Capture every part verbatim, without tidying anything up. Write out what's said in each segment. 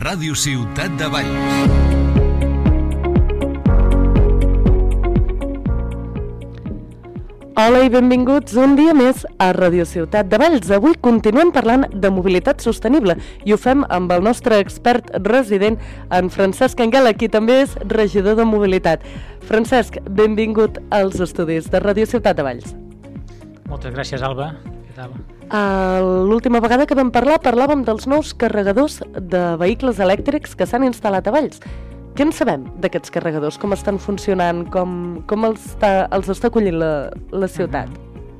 Ràdio Ciutat de Valls. Hola i benvinguts un dia més a Ràdio Ciutat de Valls. Avui continuem parlant de mobilitat sostenible i ho fem amb el nostre expert resident, en Francesc Anguela, qui també és regidor de mobilitat. Francesc, benvingut als estudis de Ràdio Ciutat de Valls. Moltes gràcies, Alba. Què tal? Uh, L'última vegada que vam parlar, parlàvem dels nous carregadors de vehicles elèctrics que s'han instal·lat a Valls. Què en sabem d'aquests carregadors? Com estan funcionant? Com, com els, està, els està acollint la, la ciutat?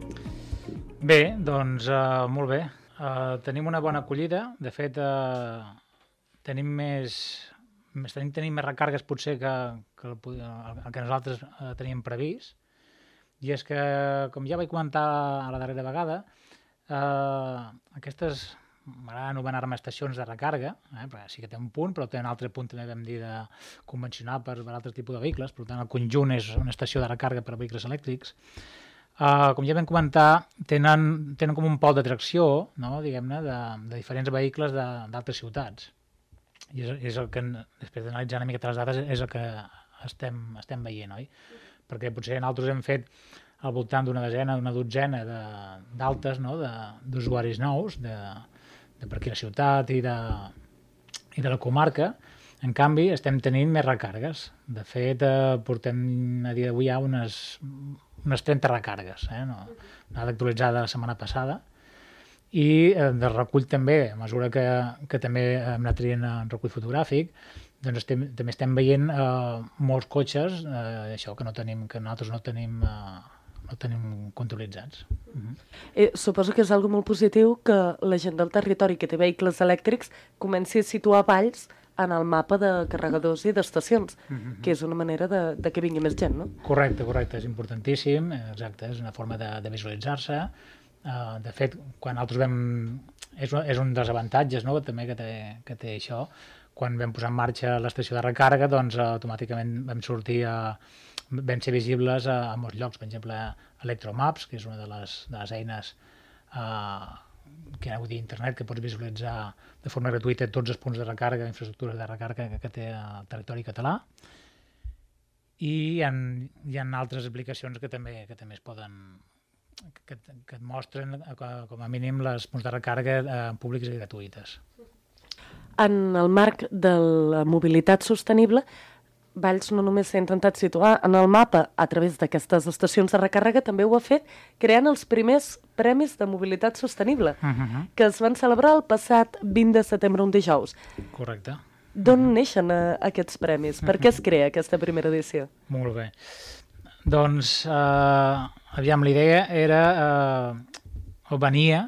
Bé, doncs uh, molt bé. Uh, tenim una bona acollida. De fet, uh, tenim més, més tenim, tenim més recàrregues potser que, que el, el que nosaltres uh, teníem previst. I és que, com ja vaig comentar a la darrera vegada, uh, aquestes... m'agrada anomenar-me estacions de recàrrega, eh, perquè sí que té un punt, però té un altre punt també vam dir de convencional per, per altres tipus de vehicles, per tant el conjunt és una estació de recàrrega per a vehicles elèctrics. Uh, com ja vam comentar, tenen, tenen com un pol d'atracció, no, diguem-ne, de, de diferents vehicles d'altres ciutats. I és, és el que, després d'analitzar una miqueta les dades, és el que estem, estem veient, oi? Perquè potser nosaltres hem fet al voltant d'una desena, d'una dotzena d'altes, no, d'usuaris nous, de de per aquí la ciutat i de, i de la comarca. En canvi, estem tenint més recàrregues. De fet, eh, portem a dia d'avui ja unes, unes trenta recàrregues, eh? No, dada actualitzada la setmana passada. I eh, de recull també, a mesura que, que també hem anat traient en recull fotogràfic, doncs estem, també estem veient eh, molts cotxes, eh, això que, no tenim, que nosaltres no tenim... Eh, no tenim controlitzats. Uh-huh. eh, suposo que és algo molt positiu que la gent del territori que té vehicles elèctrics comenci a situar Valls en el mapa de carregadors i d'estacions, uh-huh. que és una manera de, de que vingui més gent, no? Correcte, correcte, és importantíssim, exacte, és una forma de, de visualitzar-se. Uh, de fet, quan nosaltres vam... És, és un dels avantatges, no?, també que té, que té això. Quan vam posar en marxa l'estació de recàrrega, doncs automàticament vam sortir a... vam ser visibles a, a molts llocs, per exemple Electromaps, que és una de les, de les eines eh, que aneu a dir internet, que pots visualitzar de forma gratuïta tots els punts de recàrrega, infraestructures de recàrrega que, que té el territori català. I hi ha, hi ha altres aplicacions que també, que també es poden... que, que et mostren com a mínim les punts de recàrrega eh, públics i gratuïtes. En el marc de la mobilitat sostenible, Valls no només s'ha intentat situar en el mapa a través d'aquestes estacions de recàrrega, també ho ha fet creant els primers premis de mobilitat sostenible, uh-huh. que es van celebrar el passat vint de setembre, un dijous. Correcte. D'on uh-huh. neixen uh, aquests premis? Per què es crea aquesta primera edició? Molt bé. Doncs, eh, aviam, la idea era, eh, o venia,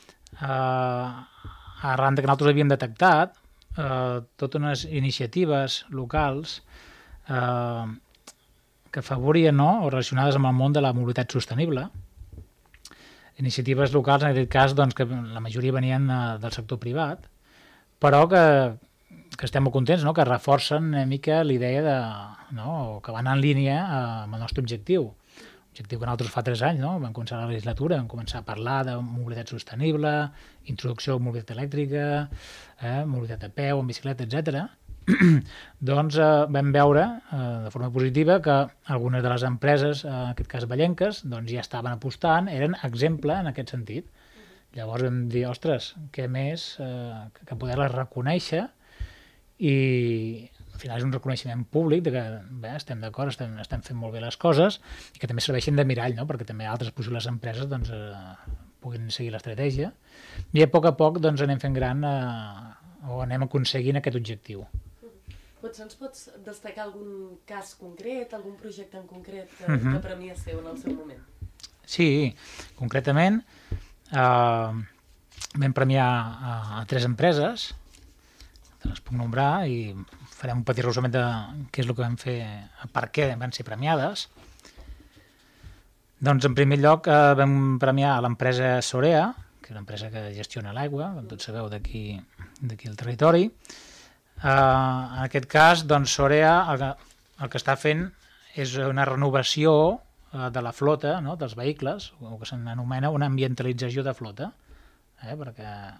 eh, arran que nosaltres havíem detectat, eh, totes unes iniciatives locals Eh, que afavorien, no?, o relacionades amb el món de la mobilitat sostenible. Iniciatives locals, en aquest cas, doncs, que la majoria venien eh, del sector privat, però que, que estem molt contents, no?, que reforcen una mica l'idea de, no?, o que van en línia eh, amb el nostre objectiu. Objectiu que nosaltres fa tres anys, no?, vam començar la legislatura, vam començar a parlar de mobilitat sostenible, introducció de mobilitat elèctrica, eh, mobilitat a peu, en bicicleta, etcètera. Doncs eh, vam veure eh, de forma positiva que algunes de les empreses, eh, en aquest cas vallenques, doncs ja estaven apostant, eren exemple en aquest sentit. Llavors vam dir, ostres, què més eh, que poder-les reconèixer, i al final és un reconeixement públic de que bé, estem d'acord, estem, estem fent molt bé les coses, i que també serveixen de mirall, no?, perquè també altres possibles empreses doncs, eh, puguin seguir l'estratègia, i a poc a poc doncs, anem fent gran eh, o anem aconseguint aquest objectiu. Potser ens pots destacar algun cas concret, algun projecte en concret que, uh-huh. que premiasseu en el seu moment? Sí, concretament eh, vam premiar a, a tres empreses, les puc nombrar i farem un petit resum de què és el que vam fer, per què van ser premiades. Doncs en primer lloc eh, vam premiar a l'empresa Sorea, que és una empresa que gestiona l'aigua, com tots sabeu, d'aquí d'aquí al territori. Uh, en aquest cas, doncs, Sorea el que, el que està fent és una renovació uh, de la flota, no?, dels vehicles, o que s'anomena una ambientalització de flota, eh? Perquè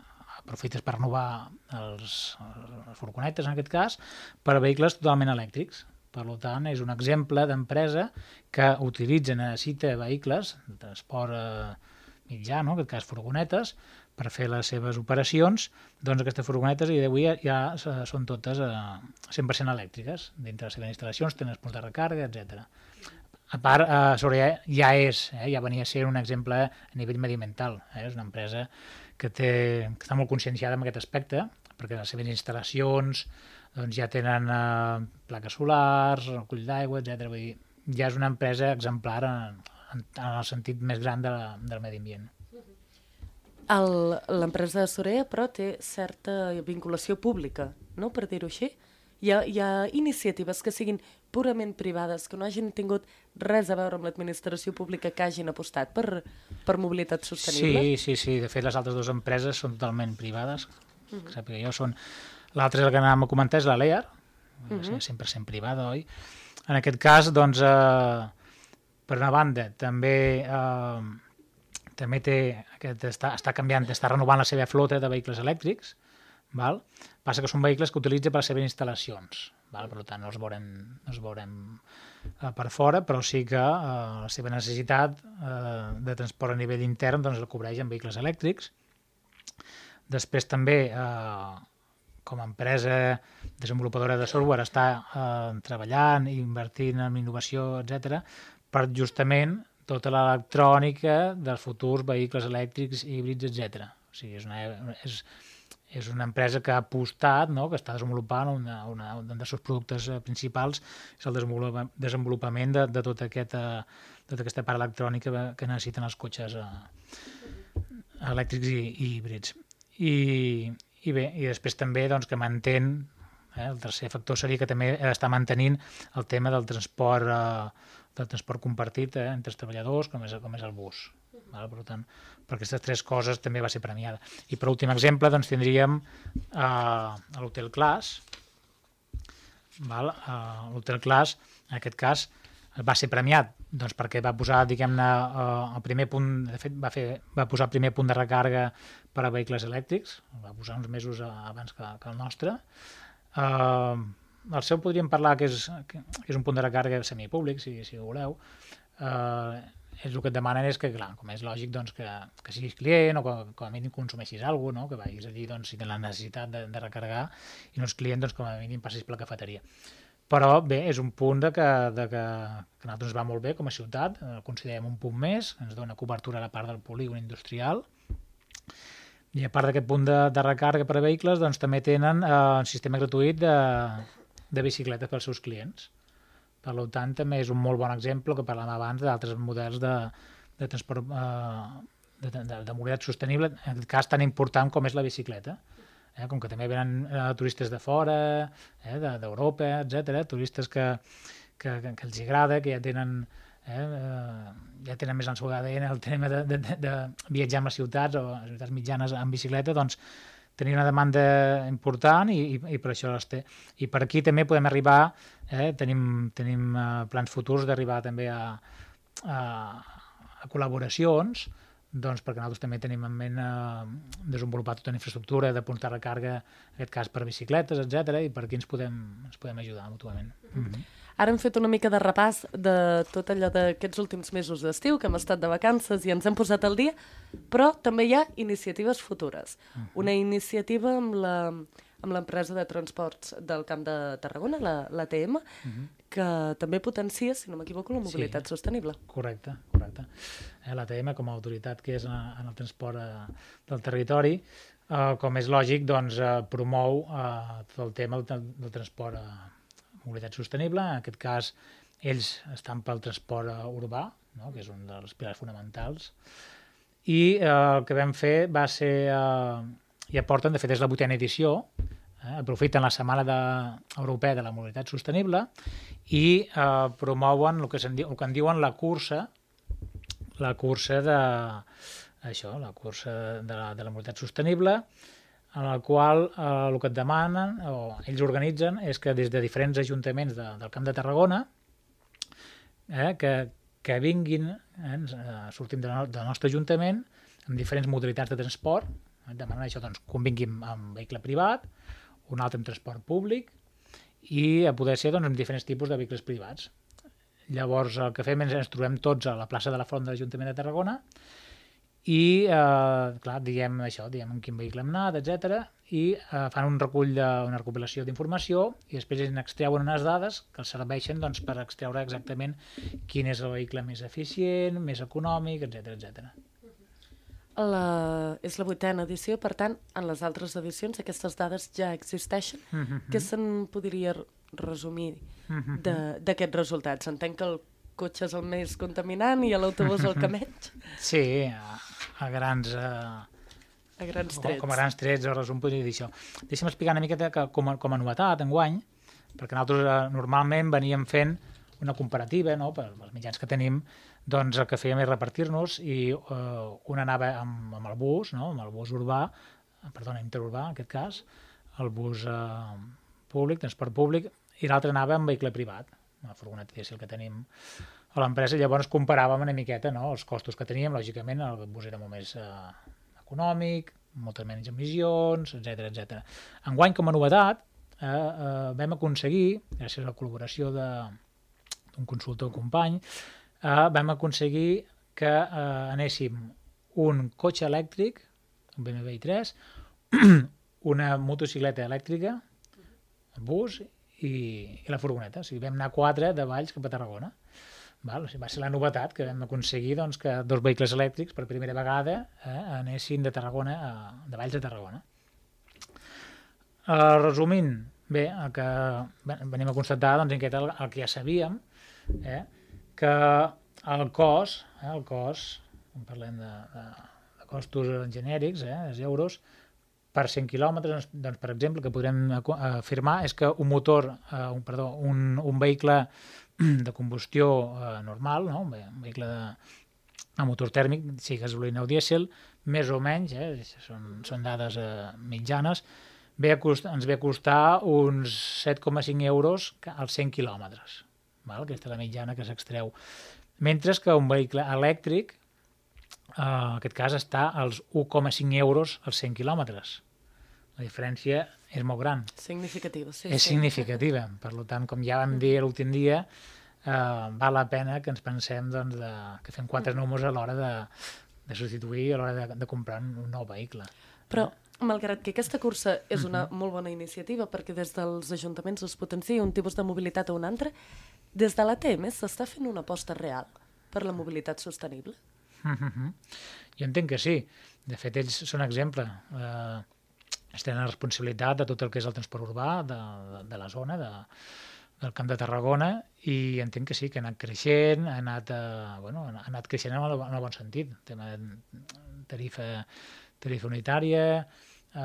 aprofites per renovar els, les furgonetes, en aquest cas, per a vehicles totalment elèctrics. Per tant, és un exemple d'empresa que utilitza, necessita vehicles de transport eh, mitjà, no? En aquest cas furgonetes, per fer les seves operacions. Doncs aquestes furgonetes i d'avui ja són totes eh, cent per cent elèctriques. Dintre les seves instal·lacions tenen els punts de recàrrega, etcètera. A part, eh, Sorea ja és, eh, ja venia a ser un exemple a nivell mediambiental. Eh? És una empresa que, té, que està molt conscienciada en aquest aspecte, perquè les seves instal·lacions doncs, ja tenen eh, plaques solars, recull d'aigua, etcètera. Vull dir, ja és una empresa exemplar en, en, en el sentit més gran de la, del medi ambient. L'empresa de Sorea, però, té certa vinculació pública, no?, per dir-ho així. Hi ha, hi ha iniciatives que siguin purament privades, que no hagin tingut res a veure amb l'administració pública, que hagin apostat per, per mobilitat sostenible? Sí, sí, sí. De fet, les altres dues empreses són totalment privades. Uh -huh. Que jo són... L'altra que anàvem a comentar és la Lear, uh -huh. cent per cent privada, oi? En aquest cas, doncs, eh, per una banda, també... Eh, també té, aquest, està, està canviant, està renovant la seva flota de vehicles elèctrics, val? Passa que són vehicles que utilitza per les seves instal·lacions, val? Per tant no els veurem, no els veurem eh, per fora, però sí que eh, la seva necessitat eh, de transport a nivell intern doncs, la cobreix amb vehicles elèctrics. Després també, eh, com a empresa desenvolupadora de software, està eh, treballant i invertint en innovació, etcètera, per justament tota l'electrònica dels futurs vehicles elèctrics, híbrids, etcètera. O sigui, és una, és, és una empresa que ha apostat, no?, que està desenvolupant una, una, un dels seus productes principals, és el desenvolupament de, de tota, aquesta, tota aquesta part electrònica que necessiten els cotxes eh, elèctrics i, i híbrids. I, i bé, i després també doncs, que mantén, eh, el tercer factor seria que també està mantenint el tema del transport eh, del transport compartit eh, entre els treballadors, com és, com és el bus. Val? Per tant, per aquestes tres coses també va ser premiada. I per últim exemple doncs, tindríem eh, l'Hotel Class. Val? Eh, L'Hotel Class, en aquest cas, va ser premiat doncs, perquè va posar, diguem-ne, eh, el primer punt, de fet, va, fer, va posar el primer punt de recàrrega per a vehicles elèctrics, el va posar uns mesos abans que, que el nostre. Eh, el seu podríem parlar que és, que és un punt de recàrrega semipúblic, si, si ho voleu. Eh, és el que et demanen és que, clar, com és lògic, doncs, que, que siguis client o que com a mínim consumeixis alguna cosa, no? Que vagis allí doncs, si tens la necessitat de, de recarregar i no ets client, doncs, com a mínim passis per la cafeteria. Però bé, és un punt de que, de que, que a nosaltres ens va molt bé com a ciutat, el considerem un punt més, ens dona cobertura a la part del polígon industrial, i a part d'aquest punt de, de recàrrega per a vehicles, doncs també tenen eh, un sistema gratuït de, de bicicletes pels seus clients. Per tant, també és un molt bon exemple que parlàvem abans d'altres models de, de transport eh, de, de, de mobilitat sostenible, en aquest cas tan important com és la bicicleta. Eh, com que també venen eh, turistes de fora, eh, d'Europa, de, etcètera, turistes que, que, que, que els agrada, que ja tenen, eh, eh, ja tenen més el seu A D N el tema de, de, de, de viatjar amb les ciutats o les ciutats mitjanes en bicicleta, doncs tenir una demanda important i, i, i per això les té. I per aquí també podem arribar, eh, tenim, tenim uh, plans futurs d'arribar també a, a, a col·laboracions, doncs perquè nosaltres també tenim en ment eh, desenvolupar tota una infraestructura de punts de recàrrega, en aquest cas per bicicletes, etcètera, i per aquí ens podem, ens podem ajudar mútuament. Mm-hmm. Ara hem fet una mica de repàs de tot allò d'aquests últims mesos d'estiu, que hem estat de vacances i ens hem posat al dia, però també hi ha iniciatives futures. Uh-huh. Una iniciativa amb la, amb l'empresa de transports del Camp de Tarragona, la, l'A T M, uh-huh. que també potencia, si no m'equivoco, la mobilitat sí, sostenible. Correcte, correcte. Eh, l'A T M, com a autoritat que és en el transport eh, del territori, eh, com és lògic, doncs, eh, promou eh, tot el tema del, del transport eh, mobilitat sostenible. En aquest cas, ells estan pel transport uh, urbà, no? Que és un dels pilars fonamentals. I uh, el que vam fer va ser, uh, i aporten, de fet és la vuitena edició, eh? Aprofiten la Setmana de, Europea de la Mobilitat Sostenible i uh, promouen el que, diu, el que en diuen la cursa, la cursa de, això, la cursa de la, de la mobilitat sostenible, en el qual eh, el que et demanen, o ells organitzen, és que des de diferents ajuntaments de, del Camp de Tarragona, eh, que, que vinguin, eh, sortim del nostre ajuntament, amb diferents modalitats de transport, demanen això, doncs, que un vingui amb vehicle privat, un altre amb transport públic i a poder ser doncs, amb diferents tipus de vehicles privats. Llavors, el que fem és ens trobem tots a la plaça de la Font de l'Ajuntament de Tarragona i, eh, clar, diem això, diem en quin vehicle hem anat, etcètera, i eh, fan un recull de, una recopilació d'informació i després en extreuen unes dades que els serveixen doncs, per extreure exactament quin és el vehicle més eficient, més econòmic, etcètera, etcètera. La... És la vuitena edició, per tant, en les altres edicions aquestes dades ja existeixen. Mm-hmm. Què se'n podria resumir Mm-hmm. d'aquests resultats? Entenc que el cotxe és el més contaminant i l'autobús el que menys, Sí, a, a grans... Eh, a grans com, trets. com a grans trets o resum podria dir això. Deixa'm explicar una miqueta que, com, a, com a novetat enguany, perquè nosaltres eh, normalment veníem fent una comparativa, no?, per els mitjans que tenim, doncs el que fèiem és repartir-nos i eh, un anava amb, amb el bus, no?, amb el bus urbà, perdona, interurbà en aquest cas, el bus eh, públic, transport públic, i l'altre anava amb vehicle privat, una furgoneta dièsel que tenim a l'empresa. Llavors comparàvem una miqueta, no?, els costos que teníem. Lògicament el bus era molt més eh, econòmic, moltes menys emissions, etcètera, etcètera. Enguany, com a novetat, eh, eh, vam aconseguir, gràcies a la col·laboració d'un consultor company, eh, vam aconseguir que eh, anéssim un cotxe elèctric, un B M W i tres, una motocicleta elèctrica, un bus i, i la furgoneta. O sigui, vam anar quatre de Valls cap a Tarragona. Val? O sigui, va ser la novetat que vam aconseguir doncs, que dos vehicles elèctrics per primera vegada eh, anessin de Tarragona a, de Valls a Tarragona. Uh, resumint, bé, el que venim a constatar doncs, en aquest, el, el que ja sabíem, eh, que el cost, eh, el cost, quan parlem de, de, de costos genèrics, eh, els euros, per cent quilòmetres, doncs, per exemple, que podrem afirmar és que un motor, eh, un, perdó, un, un vehicle de combustió eh, normal, no? un vehicle de, de motor tèrmic, sigui gasolina o dièsel, més o menys, eh, són, són dades eh, mitjanes, ve a cost, ens ve a costar uns set coma cinc euros als cent quilòmetres. Val? Aquesta és la mitjana que s'extreu. Mentre que un vehicle elèctric, eh, en aquest cas, està als un coma cinc euros als cent quilòmetres. La diferència és molt gran. Significativa, sí. És sí. significativa. Per tant, com ja vam dir l'últim dia, eh, val la pena que ens pensem doncs, de, que fem quatre números a l'hora de, de substituir, a l'hora de, de comprar un nou vehicle. Però, malgrat que aquesta cursa és una molt bona iniciativa, perquè des dels ajuntaments es potencia un tipus de mobilitat o un altre, des de l'A T M s'està fent una aposta real per la mobilitat sostenible? Mm-hmm. Jo entenc que sí. De fet, ells són exemple. Eh, es tenen la responsabilitat de tot el que és el transport urbà de, de, de la zona, de, del Camp de Tarragona, i entenc que sí, que ha anat creixent, ha anat, eh, bueno, ha anat creixent en el, en el bon sentit. Tema de tarifa, tarifa unitària, eh,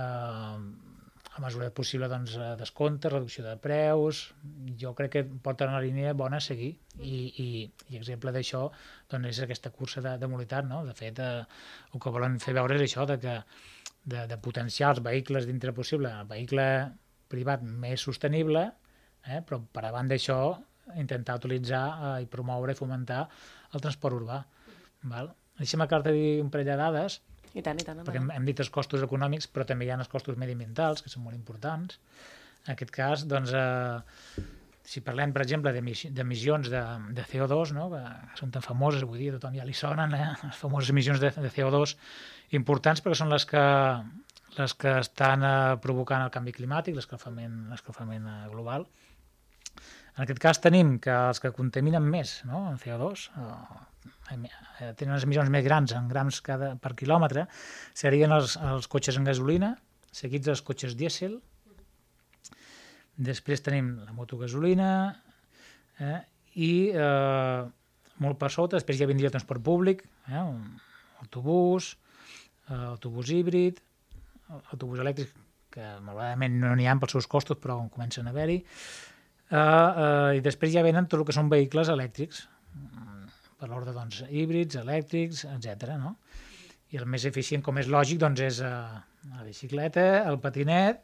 a mesura possible doncs, descompte, reducció de preus. Jo crec que porten una línia bona a seguir, i, i, i exemple d'això doncs, és aquesta cursa de, de mobilitat. No? De fet, eh, el que volen fer veure és això, de que De, de potenciar els vehicles dintre possible, el vehicle privat més sostenible, eh, però per davant d'això intentar utilitzar eh, i promoure i fomentar el transport urbà. Val? Deixa'm acabar de dir un parell de dades, I tant, i tant. perquè hem, hem dit els costos econòmics, però també hi ha els costos mediambientals, que són molt importants. En aquest cas, doncs, eh, si parlem, per exemple, d'emissions de, de C O dos, no? que són tan famoses, vull dir, a tothom ja li sonen, eh? les famoses emissions de, de C O dos importants, perquè són les que, les que estan eh, provocant el canvi climàtic, l'escalfament l'escalfament eh, global. En aquest cas tenim que els que contaminen més, no? en C O dos, eh, eh, tenen unes emissions més grans, en grams cada, per quilòmetre, serien els, els cotxes en gasolina, seguits dels cotxes dièsel. Després tenim la motogasolina, eh, i eh, molt per sota, després ja vindria el transport públic, eh, un autobús, eh, autobús híbrid, autobús elèctric, que malauradament no n'hi ha pels seus costos, però comencen a haver-hi, eh, eh, i després ja venen tot el que són vehicles elèctrics, per l'ordre doncs, híbrids, elèctrics, etcètera. No? I el més eficient, com és lògic, doncs, és eh, la bicicleta, el patinet,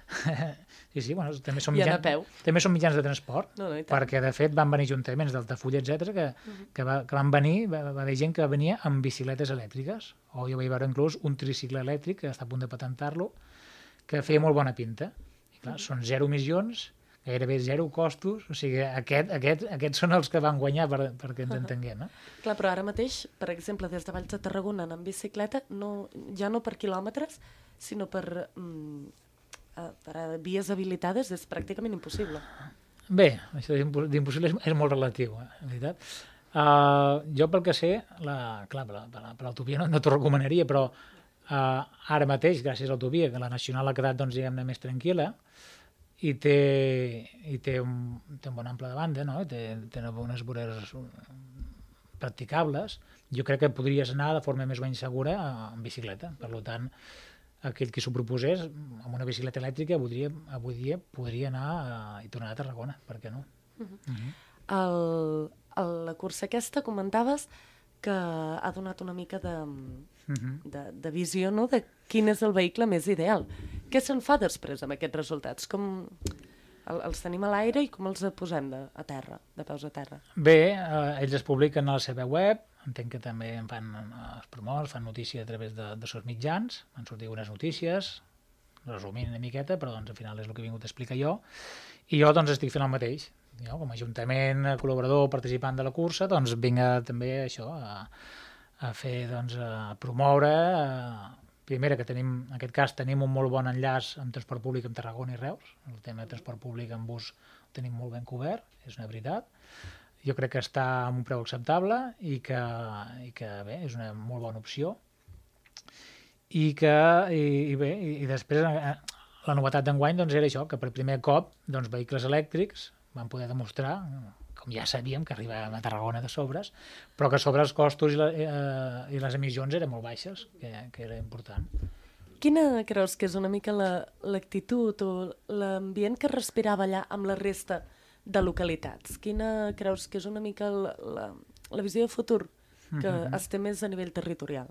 Sí, sí, bueno, també són I anar mitjans, a peu. també són mitjans de transport, No, no, i tant. perquè de fet van venir ajuntaments d'Altafulla, etcètera, que, Mhm. que, va, que van venir, va, va haver gent que venia amb bicicletes elèctriques, o jo vaig veure inclús un tricicle elèctric, que està a punt de patentar-lo, que feia molt bona pinta. I clar, són zero emissions, gairebé zero costos, o sigui, aquest, aquest, aquests són els que van guanyar per, perquè ens entenguem. Eh? Clar, però ara mateix, per exemple, des de Valls de Tarragona anant en bicicleta, no, ja no per quilòmetres, sinó per, mm, eh, per a vies habilitades és pràcticament impossible. Bé, això d'impossible és, és molt relatiu, eh, en veritat. Uh, jo pel que sé, la, clar, per, per, per l'autovia no, no t'ho recomanaria, però uh, ara mateix, gràcies a l'autovia, que la nacional ha quedat, doncs, diguem-ne, més tranquil·la, i té, i té, un, té un bon ample de banda, no? I té, té unes voreres practicables. Jo crec que podries anar de forma més o menys segura en bicicleta. Per tant, aquell que s'ho proposés, amb una bicicleta elèctrica, avui dia, avui dia podria anar a, i tornar a Tarragona, per què no? Uh -huh. uh-huh. el, el, la cursa aquesta comentaves que ha donat una mica de, uh-huh. de, de visió, no?, de quin és el vehicle més ideal. Què se'n fa després amb aquests resultats? Com el, els tenim a l'aire i com els posem de, a terra, de peus a terra? Bé, eh, ells es publiquen a la seva web, entenc que també en fan els promos, fan notícia a través de, de seus mitjans, van sortir unes notícies, resumint una miqueta, però doncs al final és el que he vingut a explicar jo, i jo doncs estic fent el mateix. Jo, com a ajuntament, col·laborador, participant de la cursa, doncs vinc a, també això, a, a fer, doncs, a promoure, a, primera, que tenim, en aquest cas tenim un molt bon enllaç amb transport públic amb Tarragona i Reus, el tema de transport públic en bus ho tenim molt ben cobert, és una veritat. Jo crec que està amb un preu acceptable i que, i que bé, és una molt bona opció. I que, i, i bé, i, i després la novetat d'enguany doncs, era això, que per primer cop doncs, vehicles elèctrics van poder demostrar, com ja sabíem, que arribàvem a Tarragona de sobres, però que sobre els costos i, la, eh, i les emissions eren molt baixes, que, que era important. Quina creus que és una mica l'actitud la, o l'ambient que respirava allà amb la resta de localitats? Quina creus que és una mica la, la, la visió de futur que mm-hmm. es té més a nivell territorial?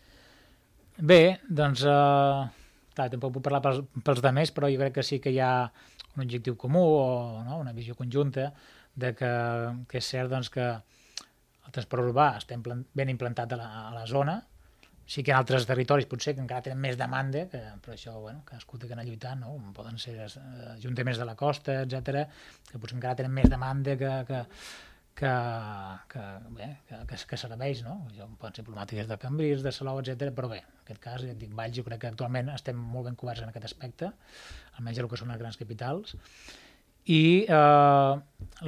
Bé, doncs, eh, clar, tampoc puc parlar pels, pels demés, però jo crec que sí que hi ha un objectiu comú o no, una visió conjunta de que, que és cert doncs, que el transport urbà està implant, ben implantat a la, a la zona. Sí que en altres territoris potser que encara tenen més demanda, que, però això, bueno, cadascú té que anar lluitant, no? Poden ser ajuntaments de la costa, etcètera, que potser encara tenen més demanda que, que, que, que, bé, que, que, que serveis, no? Poden ser problemàtiques de Cambrils, de Salou, etcètera, però bé, en aquest cas, ja et dic, Valls, jo crec que actualment estem molt ben coberts en aquest aspecte, almenys el que són les grans capitals. I eh,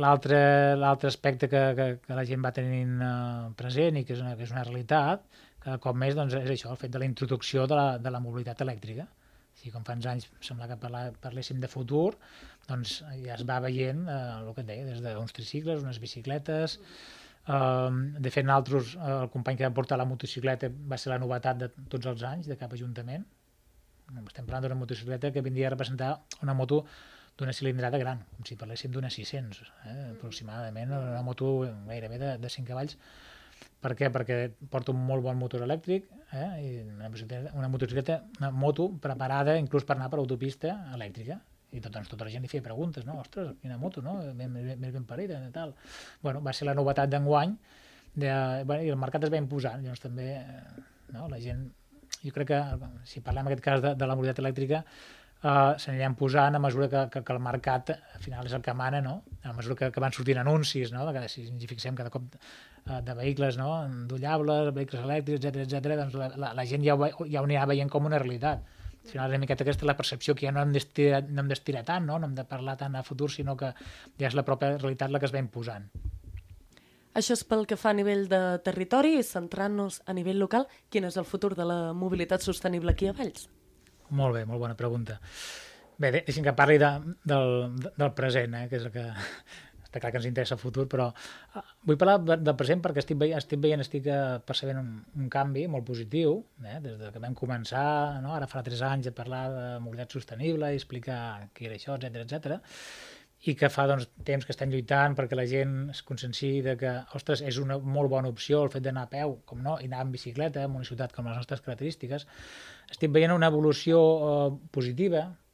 l'altre aspecte que, que, que la gent va tenint eh, present i que és una, que és una realitat, cada cop més doncs, és això, el fet de la introducció de la, de la mobilitat elèctrica. Si com fa uns anys sembla que parla, parléssim de futur, doncs ja es va veient eh, el que et deia, des d'uns tricicles, unes bicicletes. Eh, de fet, nosaltres, eh, el company que va portar la motocicleta va ser la novetat de tots els anys de cap ajuntament. Estem parlant d'una motocicleta que vindria a representar una moto d'una cilindrada gran, com si parléssim d'una sis-cents, eh, aproximadament, una moto gairebé de, de cinc cavalls. Per què? Perquè porta un molt bon motor elèctric, eh, i una motocicleta, una motocicleta, una moto preparada inclús per anar per autopista elèctrica. I tot, doncs, tota la gent li feia preguntes, no? Ostres, quina moto, no? Més ben, ben parida i tal. Bueno, va ser la novetat d'enguany, de, bueno, i el mercat es va imposant, llavors també, no? La gent, jo crec que, si parlem en aquest cas de, de la mobilitat elèctrica, Uh, s'aniran posant a mesura que, que, que el mercat al final és el que mana, no? A mesura que, que van sortint anuncis, no? De, si ens hi fixem cada cop uh, de vehicles, no? Endollables, vehicles elèctrics, etcètera, etcètera, doncs la, la, la gent ja ho, ja ho anirà veient com una realitat. Al final és una miqueta aquesta la percepció que ja no hem d'estirar no hem d'estirar tant, no? No hem de parlar tant a futur, sinó que ja és la pròpia realitat la que es va imposant. Això és pel que fa a nivell de territori i centrant-nos a nivell local, quin és el futur de la mobilitat sostenible aquí a Valls? Molt bé, molt bona pregunta. Bé, deixem que parli de, del, del present, eh, que és el que està clar que ens interessa el futur, però uh, vull parlar del present perquè estic veient, estic, veient, estic uh, percebent un, un canvi molt positiu, eh, des de que vam començar, no? Ara fa tres anys, a parlar de mobilitat sostenible i explicar què era això, etcètera, etcètera, i que fa doncs, temps que estem lluitant perquè la gent es conscienciï de que, ostres, és una molt bona opció el fet d'anar a peu, com no, i anar en bicicleta en una ciutat com les nostres característiques. Estic veient una evolució eh, positiva,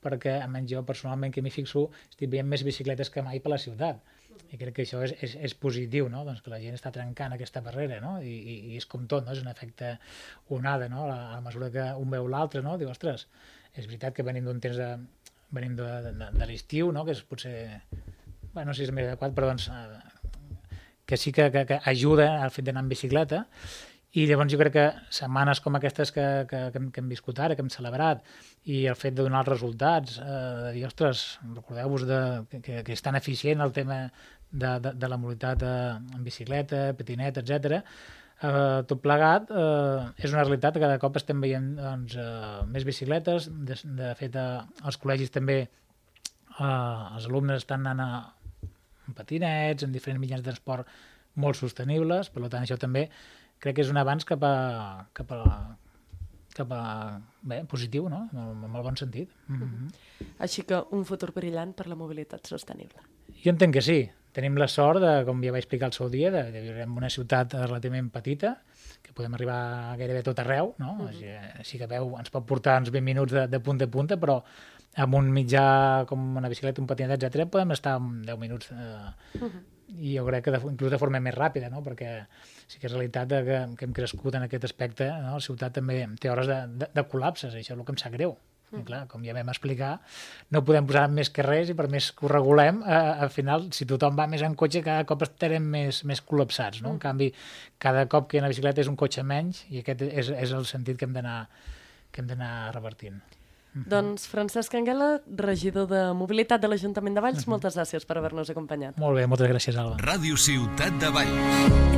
perquè almenys jo personalment que m'hi fixo estic veient més bicicletes que mai per la ciutat. I crec que això és, és, és positiu, no? Doncs que la gent està trencant aquesta barrera, no? I, i, i és com tot, no? És un efecte onada, no? A la mesura que un veu l'altre, no? Diu, ostres, és veritat que venim d'un temps de, venim de, de, de l'estiu, no? Que és potser, bueno, no sé si és més adequat, però doncs que sí que, que, que ajuda al fet d'anar en bicicleta. I llavors jo crec que setmanes com aquestes que, que, que, hem, que hem viscut ara, que hem celebrat, i el fet de donar els resultats, eh, de dir, ostres, recordeu-vos de, que, que és tan eficient el tema de, de, de la mobilitat en bicicleta, patinet, etcètera. Eh, tot plegat eh, és una realitat que cada cop estem veient doncs, eh, més bicicletes. De, de fet, eh, als col·legis també eh, els alumnes estan anant a, en patinets, en diferents mitjans de transport molt sostenibles, per tant això també crec que és un avanç cap a, cap a, cap a bé, positiu, no? En molt bon sentit. Mm-hmm. Així que un futur brillant per la mobilitat sostenible. Jo entenc que sí. Tenim la sort, de, com ja vaig explicar el seu dia, de, de viure en una ciutat relativament petita, que podem arribar gairebé a tot arreu, no? Mm-hmm. Així, així que veu, ens pot portar uns vint minuts de, de punta a punta, però amb un mitjà com una bicicleta, un patinet, etcètera, podem estar en deu minuts. Eh, mm-hmm. I jo crec que de, inclús de forma més ràpida, no? Perquè sí que és realitat que, que hem crescut en aquest aspecte, no? La ciutat també té hores de, de, de col·lapses, i això és el que em sap greu. Mm. I clar, com ja vam explicar, no podem posar més que res, i per més que ho regulem, eh, al final, si tothom va més en cotxe, cada cop estarem més, més col·lapsats, no? Mm. En canvi, cada cop que hi ha una bicicleta és un cotxe menys, i aquest és, és el sentit que hem d'anar que hem d'anar revertint. Mm-hmm. Doncs Francesc Anguela, regidor de Mobilitat de l'Ajuntament de Valls, mm-hmm. moltes gràcies per haver-nos acompanyat. Molt bé, moltes gràcies, Alba. Ràdio Ciutat de Valls.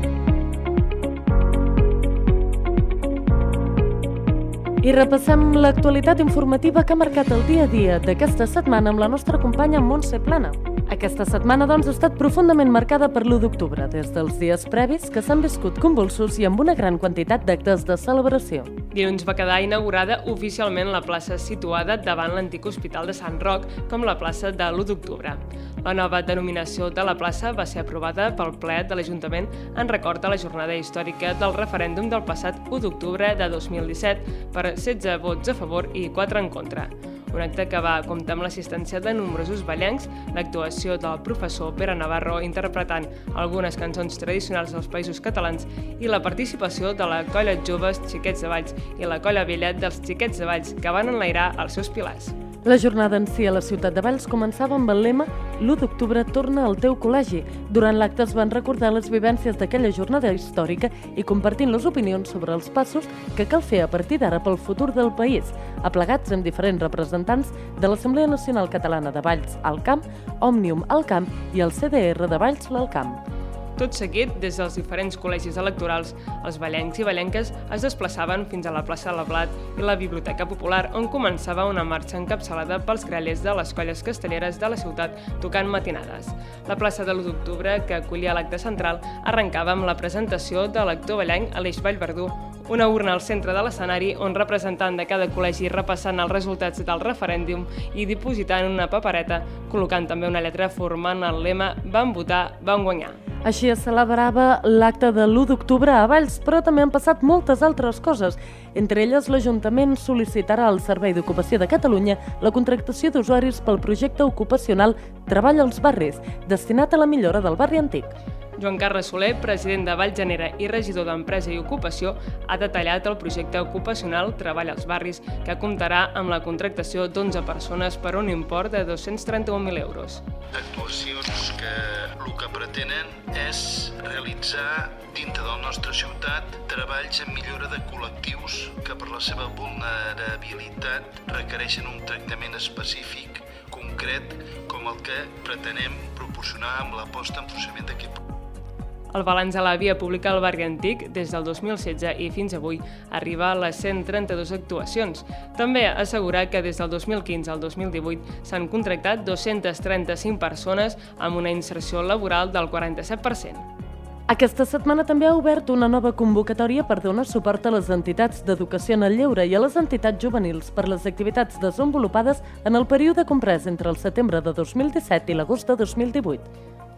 I repassem l'actualitat informativa que ha marcat el dia a dia d'aquesta setmana amb la nostra companya Montse Plana. Aquesta setmana, doncs, ha estat profundament marcada per l'u d'octubre, des dels dies previs que s'han viscut convulsos i amb una gran quantitat d'actes de celebració. Dilluns va quedar inaugurada oficialment la plaça situada davant l'antic Hospital de Sant Roc com la plaça de l'u d'octubre. La nova denominació de la plaça va ser aprovada pel ple de l'Ajuntament en record a la jornada històrica del referèndum del passat u d'octubre de dos mil disset per setze vots a favor i quatre en contra. Un acte que va comptar amb l'assistència de nombrosos vallencs, l'actuació del professor Pere Navarro interpretant algunes cançons tradicionals dels Països Catalans i la participació de la colla joves Xiquets de Valls i la colla vella dels Xiquets de Valls que van enlairar els seus pilars. La jornada en si a la ciutat de Valls començava amb el lema l'u d'octubre torna al teu col·legi. Durant l'acte es van recordar les vivències d'aquella jornada històrica i compartint les opinions sobre els passos que cal fer a partir d'ara pel futur del país, aplegats amb diferents representants de l'Assemblea Nacional Catalana de Valls al Camp, Òmnium al Camp i el C D R de Valls al Camp. Tot seguit, des dels diferents col·legis electorals, els vallencs i vallenques es desplaçaven fins a la plaça de la Blat i la Biblioteca Popular, on començava una marxa encapçalada pels grallers de les colles castelleres de la ciutat tocant matinades. La plaça de l'u d'octubre, que acollia l'acte central, arrencava amb la presentació de l'actor vallenc Aleix Vallverdú, una urna al centre de l'escenari on representant de cada col·legi repassant els resultats del referèndum i dipositant una papereta, col·locant també una lletra formant el lema «Vam votar, vam guanyar». Així es celebrava l'acte de l'u d'octubre a Valls, però també han passat moltes altres coses. Entre elles, l'Ajuntament sol·licitarà al Servei d'Ocupació de Catalunya la contractació d'usuaris pel projecte ocupacional Treball als Barris, destinat a la millora del barri antic. Joan Carles Soler, president de Vallgenera i regidor d'Empresa i Ocupació, ha detallat el projecte ocupacional Treball als Barris, que comptarà amb la contractació d'onze persones per un import de dos-cents trenta-un mil euros. Actuacions que el que pretenen és realitzar dintre de la nostra ciutat treballs en millora de col·lectius que per la seva vulnerabilitat requereixen un tractament específic, concret, com el que pretenem proporcionar amb la posta en funcionament d'aquest projecte. El balanç de la via pública al barri antic, des del dos mil setze i fins avui, arriba a les cent trenta-dues actuacions. També assegura que des del dos mil quinze al dos mil divuit s'han contractat dos-centes trenta-cinc persones amb una inserció laboral del quaranta-set per cent. Aquesta setmana també ha obert una nova convocatòria per donar suport a les entitats d'educació en el lleure i a les entitats juvenils per les activitats desenvolupades en el període comprès entre el setembre de dos mil disset i l'agost de dos mil divuit.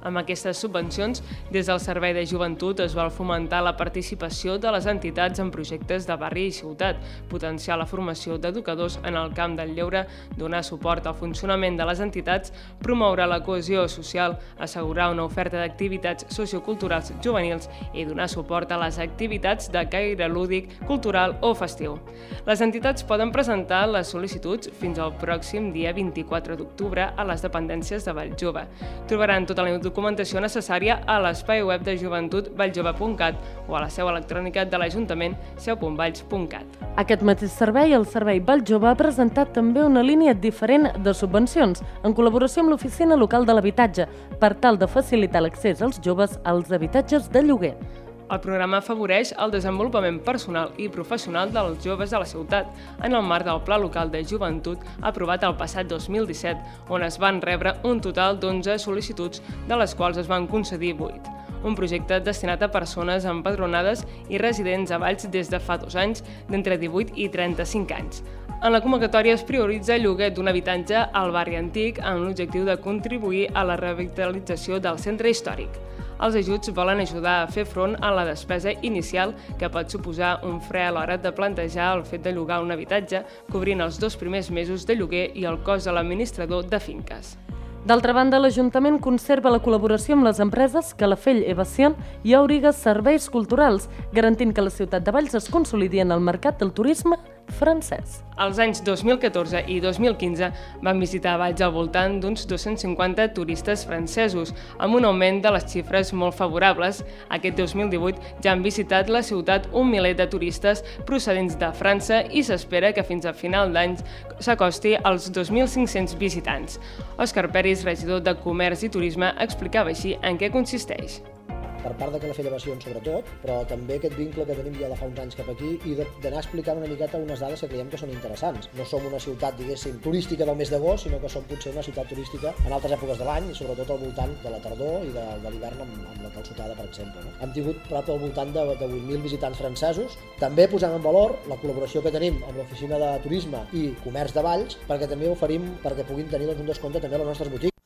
Amb aquestes subvencions, des del Servei de Joventut es vol fomentar la participació de les entitats en projectes de barri i ciutat, potenciar la formació d'educadors en el camp del lleure, donar suport al funcionament de les entitats, promoure la cohesió social, assegurar una oferta d'activitats socioculturals juvenils i donar suport a les activitats de caire lúdic, cultural o festiu. Les entitats poden presentar les sol·licituds fins al pròxim dia vint-i-quatre d'octubre a les dependències de Valljove. Trobaran tota la documentació necessària a l'espai web de joventut valljove punt cat o a la seu electrònica de l'Ajuntament seu punt valls punt cat. Aquest mateix servei, el Servei Valljove, ha presentat també una línia diferent de subvencions en col·laboració amb l'Oficina Local de l'Habitatge per tal de facilitar l'accés als joves als habitatges de lloguer. El programa afavoreix el desenvolupament personal i professional dels joves de la ciutat en el marc del Pla Local de Joventut aprovat el passat dos mil disset, on es van rebre un total d'onze sol·licituds, de les quals es van concedir vuit. Un projecte destinat a persones empadronades i residents a Valls des de fa dos anys, d'entre divuit i trenta-cinc anys. En la convocatòria es prioritza el lloguer d'un habitatge al barri antic amb l'objectiu de contribuir a la revitalització del centre històric. Els ajuts volen ajudar a fer front a la despesa inicial que pot suposar un fre a l'hora de plantejar el fet de llogar un habitatge, cobrint els dos primers mesos de lloguer i el cost de l'administrador de finques. D'altra banda, l'Ajuntament conserva la col·laboració amb les empreses Calafell Evasion i Auriga Serveis Culturals, garantint que la ciutat de Valls es consolidi en el mercat del turisme francès. Els anys dos mil catorze i dos mil quinze van visitar Valls al voltant d'uns dos-cents cinquanta turistes francesos, amb un augment de les xifres molt favorables. Aquest dos mil divuit ja han visitat la ciutat un miler de turistes procedents de França i s'espera que fins a final d'any s'acosti als dos mil cinc-cents visitants. Òscar Peris, regidor de Comerç i Turisme, explicava així en què consisteix. Per part de Calafell Evasion sobretot, però també aquest vincle que tenim ja de fa uns anys cap aquí i d'anar explicant una miqueta unes dades que creiem que són interessants. No som una ciutat, diguéssim, turística del mes d'agost, sinó que som potser una ciutat turística en altres èpoques de l'any i sobretot al voltant de la tardor i de, de l'hivern amb, amb la calçotada, per exemple. No? Hem tingut prop al voltant de, de vuit mil visitants francesos. També posant en valor la col·laboració que tenim amb l'Oficina de Turisme i Comerç de Valls, perquè també oferim perquè puguin tenir doncs, un descompte també a les nostres botigues.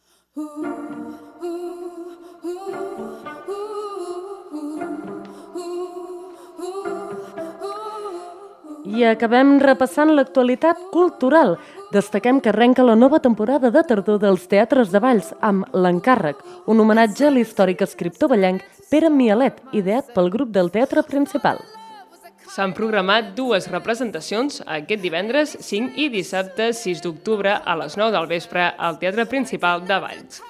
I acabem repassant l'actualitat cultural. Destaquem que arrenca la nova temporada de tardor dels Teatres de Valls amb L'Encàrrec, un homenatge a l'històric escriptor vallenc Pere Mialet, ideat pel grup del Teatre Principal. S'han programat dues representacions aquest divendres cinc i dissabte sis d'octubre a les nou del vespre al Teatre Principal de Valls.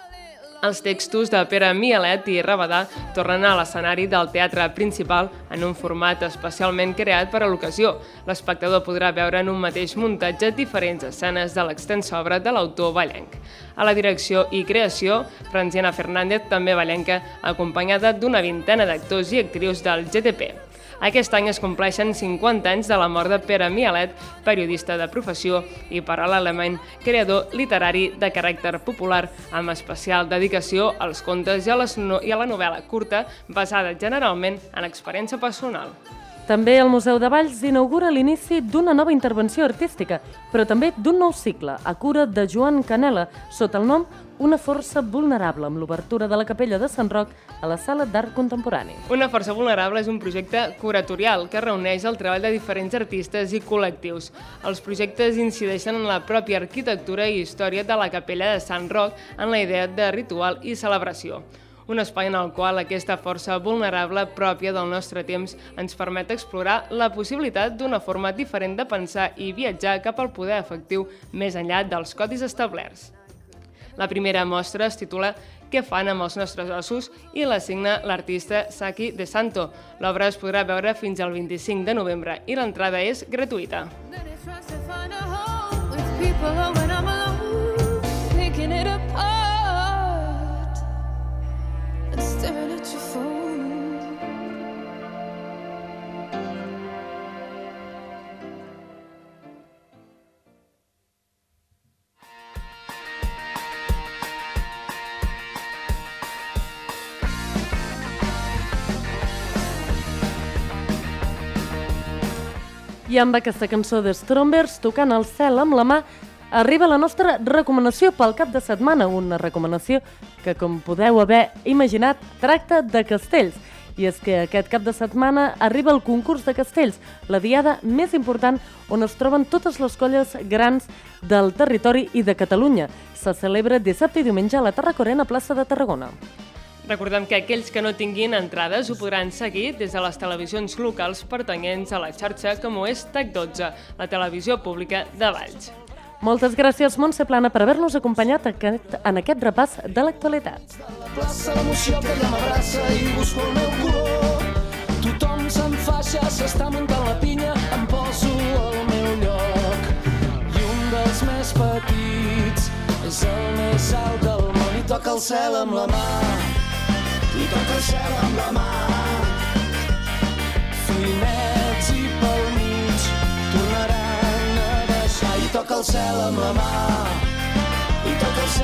Els textos de Pere Mialet i Rabadà tornen a l'escenari del Teatre Principal en un format especialment creat per a l'ocasió. L'espectador podrà veure en un mateix muntatge diferents escenes de l'extensa obra de l'autor vallenc. A la direcció i creació, Franciana Fernández, també vallenca, acompanyada d'una vintena d'actors i actrius del G T P. Aquest any es compleixen cinquanta anys de la mort de Pere Mialet, periodista de professió i paral·lelament creador literari de caràcter popular, amb especial dedicació als contes i a, les no i a la novel·la curta, basada generalment en experiència personal. També el Museu de Valls inaugura l'inici d'una nova intervenció artística, però també d'un nou cicle, a cura de Joan Canela, sota el nom Una força vulnerable, amb l'obertura de la Capella de Sant Roc a la Sala d'Art Contemporani. Una força vulnerable és un projecte curatorial que reuneix el treball de diferents artistes i col·lectius. Els projectes incideixen en la pròpia arquitectura i història de la Capella de Sant Roc en la idea de ritual i celebració. Un espai en el qual aquesta força vulnerable pròpia del nostre temps ens permet explorar la possibilitat d'una forma diferent de pensar i viatjar cap al poder efectiu més enllà dels codis establerts. La primera mostra es titula Què fan amb els nostres ossos i la signa l'artista Saki De Santo. L'obra es podrà veure fins al vint-i-cinc de novembre i l'entrada és gratuïta. I amb aquesta cançó de Strombers, tocant el cel amb la mà, arriba la nostra recomanació pel cap de setmana, una recomanació que, com podeu haver imaginat, tracta de castells. I és que aquest cap de setmana arriba el concurs de castells, la diada més important on es troben totes les colles grans del territori i de Catalunya. Se celebra dissabte i diumenge a la Tarracorena plaça de Tarragona. Recordem que aquells que no tinguin entrades ho podran seguir des de les televisions locals pertanyents a la xarxa com ho és TAC dotze, la televisió pública de Valls. Moltes gràcies, Montse Plana, per haver-nos acompanyat en aquest repàs de l'actualitat. La plaça, l'emoció que ja m'abraça i busco el meu color. Tothom s'enfaixa, s'està muntant la pinya, em poso al meu lloc. I un dels més petits és el més alt del món i toca el cel amb la mà. I toca el cel amb la mà. Finets i pel mig tornaran a baixar i toca el cel amb la mà. I toca el